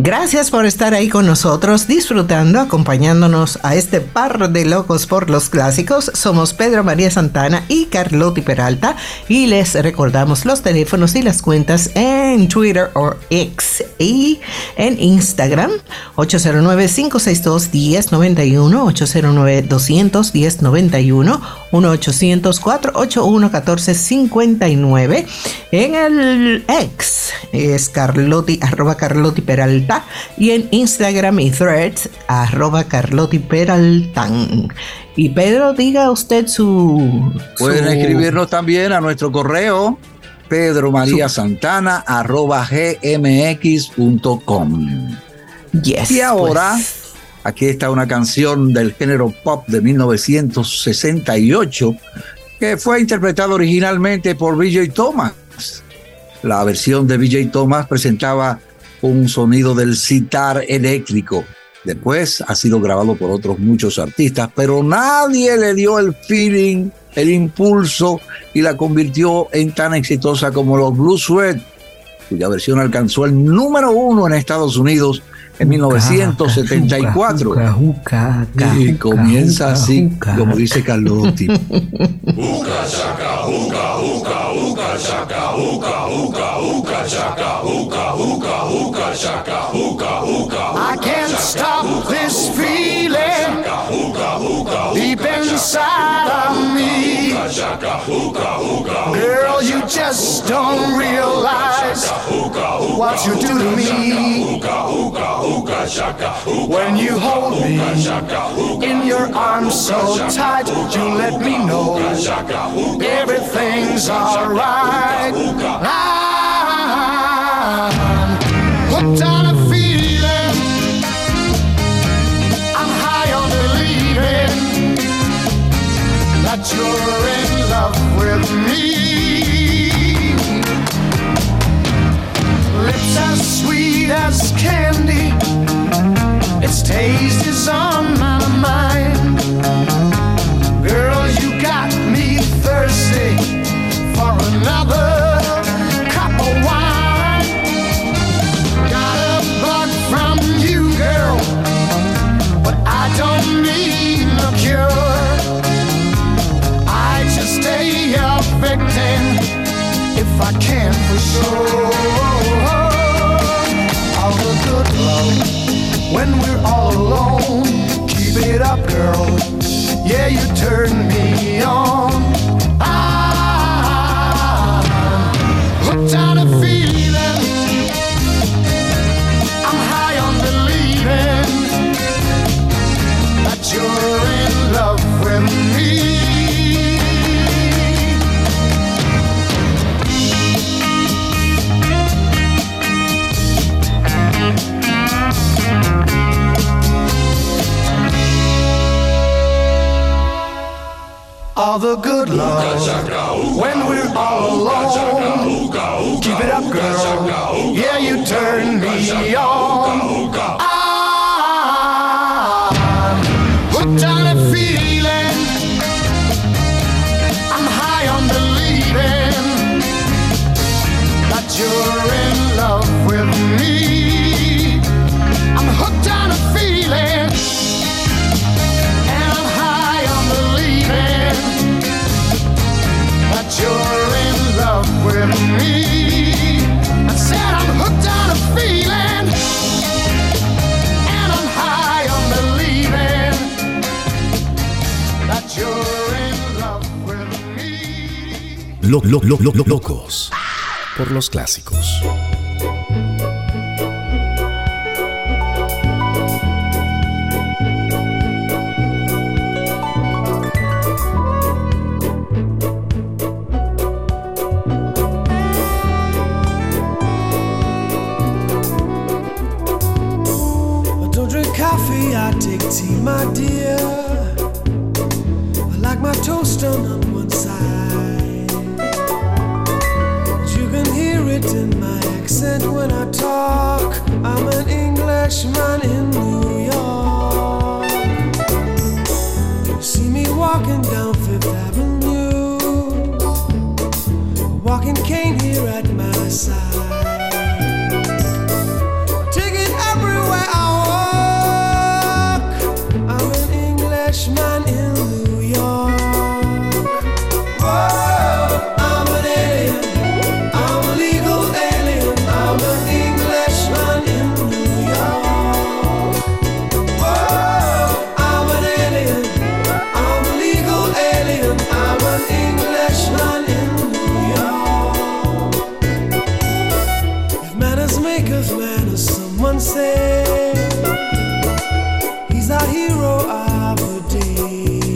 Gracias por estar ahí con nosotros, disfrutando, acompañándonos a este par de locos por los clásicos. Somos Pedro María Santana y Carlotti Peralta y les recordamos los teléfonos y las cuentas en Twitter o X y en Instagram 809-562-1091, 809-200-1091, 1-800-481-1459. En el X es Carlotti, @Carlotti Peralta, y en Instagram y Threads @Carlotti Peraltan. Y Pedro, diga usted Pueden escribirnos también a nuestro correo pedromariasantana@gmx.com. Yes, y ahora, pues, aquí está una canción del género pop de 1968 que fue interpretada originalmente por B.J. Thomas. La versión de B.J. Thomas presentaba un sonido del sitar eléctrico. Después ha sido grabado por otros muchos artistas, pero nadie le dio el feeling, el impulso y la convirtió en tan exitosa como los Blue Sweat, cuya versión alcanzó el número 1 en Estados Unidos en 1974. Y comienza así, como dice Carlotti. Uka chaka, uka, uka, uka chaka, uka, uka, uka chaka, uka, uka, uka chaka, uka, uka. I can't stop this feeling deep inside of me. Girl, you just don't realize what you do to me. When you hold me in your arms so tight, you let me know everything's alright. I'm hooked on a feeling, I'm high on believing that you're in love with me. Lips as sweet as candy, its taste is on my mind. Girl, you got me thirsty for another cup of wine. Got a bug from you, girl, but I don't need no cure. I just stay a victim if I can for sure. All the good love when we're all alone. Keep it up, girl. Yeah, you turn me on. I'm hooked on a feeling, I'm high on believing that you're in love with me. All the good love when we're all alone. Keep it up, girl. Yeah, you turn me on. I'm hooked on a feeling, I'm high on believing that you're in love with me. I'm hooked on a feeling, and I'm high on believing that you're in love with me. I said I'm hooked on a feeling, and I'm high on believing that you're in love with me. Locos por los clásicos. Coffee, I take tea, my dear. I like my toast on one side. You can hear it in my accent when I talk. I'm an Englishman in New York. You see me walking down Fifth Avenue, a walking cane here at my side. Taking every Englishman in New York. Whoa, I'm an alien, I'm a legal alien, I'm an Englishman in New York. Whoa, I'm an alien, I'm a legal alien, I'm an Englishman in New York. If manners maketh manners, someone say, he's our hero of the day.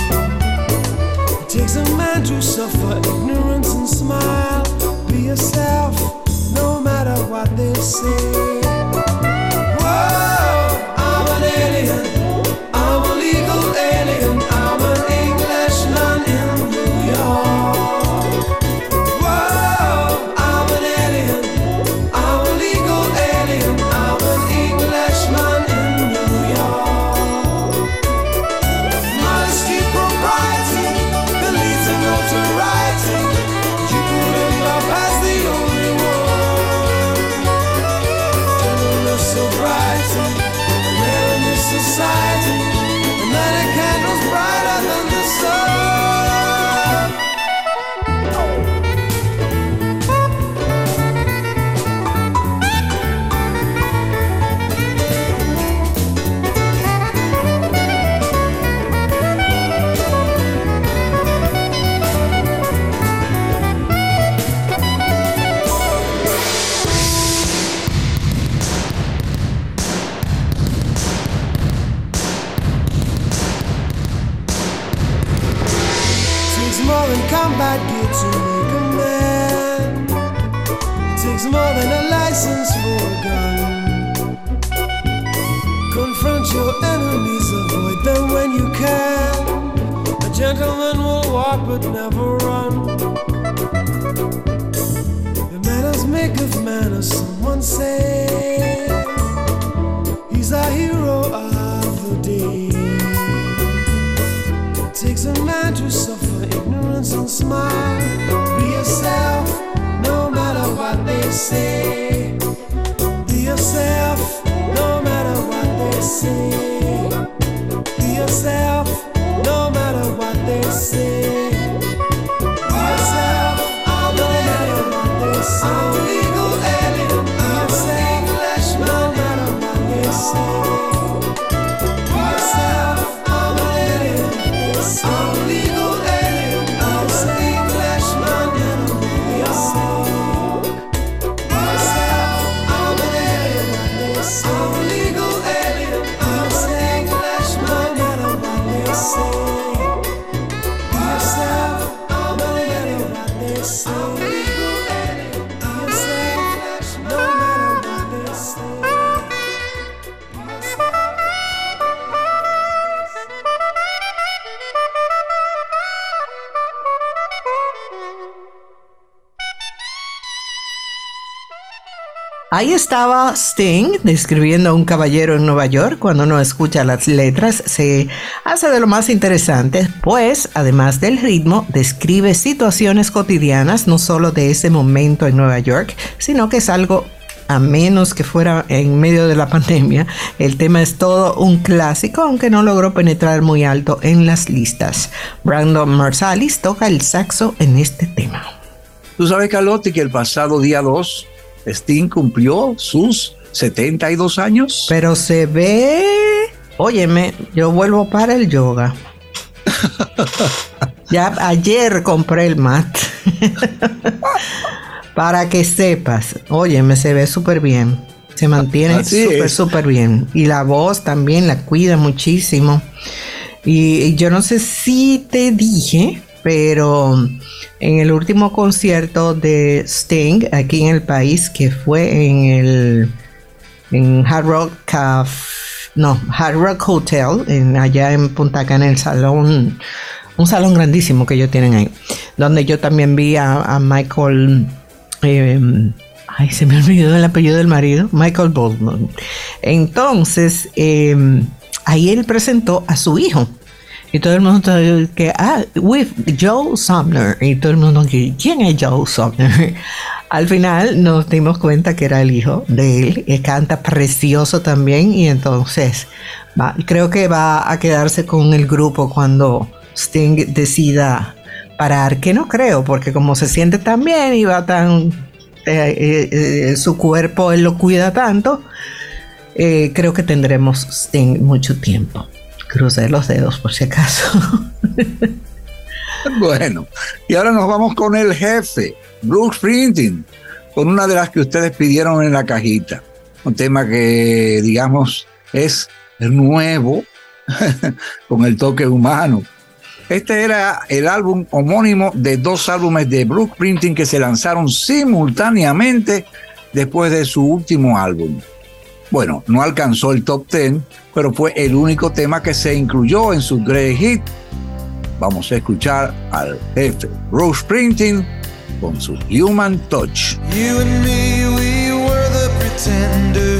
It takes a man to suffer ignorance and smile. Be yourself, no matter what they say. Whoa, I'm an alien, I'm a legal alien, I'm an Englishman in New York. Whoa, I'm an alien, I'm a legal alien, I'm an Englishman in New York. Modesty, propriety, the leads in notoriety. You put in love as the only one. Gentleness, sobriety, man in this society. And many candles brighter than the sun. Takes more than combat gear to make a man. Takes more than a license for a gun. Confront your enemies, avoid them when you can. A gentleman will walk but never run. The manners maketh manners, someone say. He's our hero of the day. It takes a man to suffer ignorance and smile. Be yourself, no matter what they say. Be yourself, no matter what they say. Be yourself, no matter what they say. Be yourself, no matter what they say. I'm a legal alien, I'm an Englishman, no matter what they say. Be yourself, I'm an alien, I'm a legal alien, I'm an Englishman in New York. Be yourself, I'm an alien, I'm a legal alien, I'm an Englishman, no matter what they say. Be yourself, I'm an alien, I'm a legal alien, I'm an Englishman, no matter what they say. Ahí estaba Sting describiendo a un caballero en Nueva York. Cuando uno escucha las letras se hace de lo más interesante, pues además del ritmo describe situaciones cotidianas, no solo de ese momento en Nueva York, sino que es algo, a menos que fuera en medio de la pandemia. El tema es todo un clásico, aunque no logró penetrar muy alto en las listas. Brandon Marsalis toca el saxo en este tema. Tú sabes, Carlotti, que el pasado día 2 Sting cumplió sus 72 años. Pero se ve... Óyeme, yo vuelvo para el yoga. Ya ayer compré el mat. Para que sepas. Óyeme, se ve súper bien. Se mantiene súper bien. Y la voz también la cuida muchísimo. Y yo no sé si te dije, pero en el último concierto de Sting aquí en el país, que fue en Hard Rock Hard Rock Hotel, allá en Punta Cana, el salón, un salón grandísimo que ellos tienen ahí, donde yo también vi a Michael, se me olvidó el apellido del marido, Michael Bolton. Entonces, ahí él presentó a su hijo. Y todo el mundo with Joe Sumner. Y todo el mundo, ¿quién es Joe Sumner? Al final nos dimos cuenta que era el hijo de él, y canta precioso también, y entonces creo que va a quedarse con el grupo cuando Sting decida parar, que no creo, porque como se siente tan bien y va tan... su cuerpo él lo cuida tanto, creo que tendremos Sting mucho tiempo. Crucé los dedos por si acaso. Bueno, y ahora nos vamos con el jefe, Bruce Springsteen, con una de las que ustedes pidieron en la cajita. Un tema que, digamos, es nuevo, con el toque humano. Este era el álbum homónimo de 2 álbumes de Bruce Springsteen que se lanzaron simultáneamente después de su último álbum. Bueno, no alcanzó el top 10, pero fue el único tema que se incluyó en su Great Hit. Vamos a escuchar al jefe Bruce Springsteen con su Human Touch. You and me, we were the pretenders.